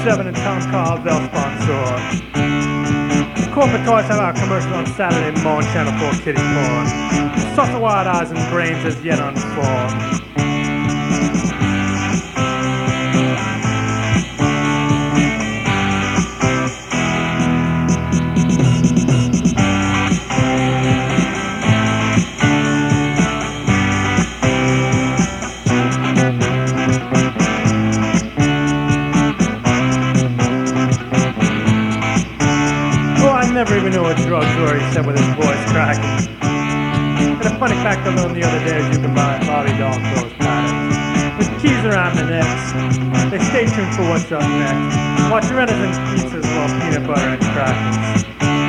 7 and Tom Carvel sponsor. Corporate toys have our commercial on Saturday morning, Channel 4 Kitty Porn. Sauce of wide eyes and brains as yet unformed. Never even knew what drugs were, he said with his voice cracking. And a funny fact I learned the other day is you can buy Bobby doll clothes patterns with keys around the necks. They stay tuned for what's up next. Watch Reddit and pizzas while peanut butter and crackers.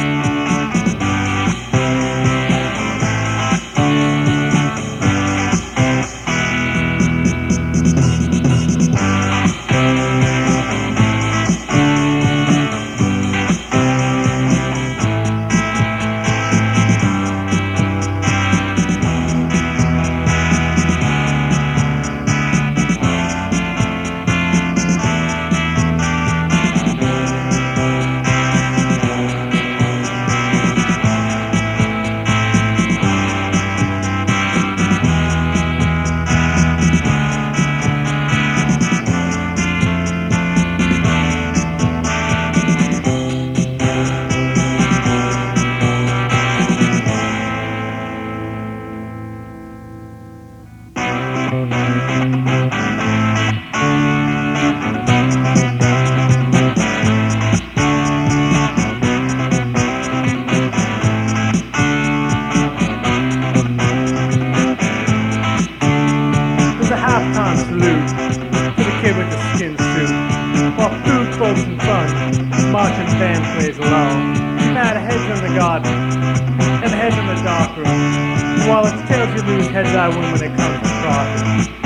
Marching band plays alone. You've had heads in the garden and heads in the dark room. While it's tails you lose, heads I win when it comes to profit.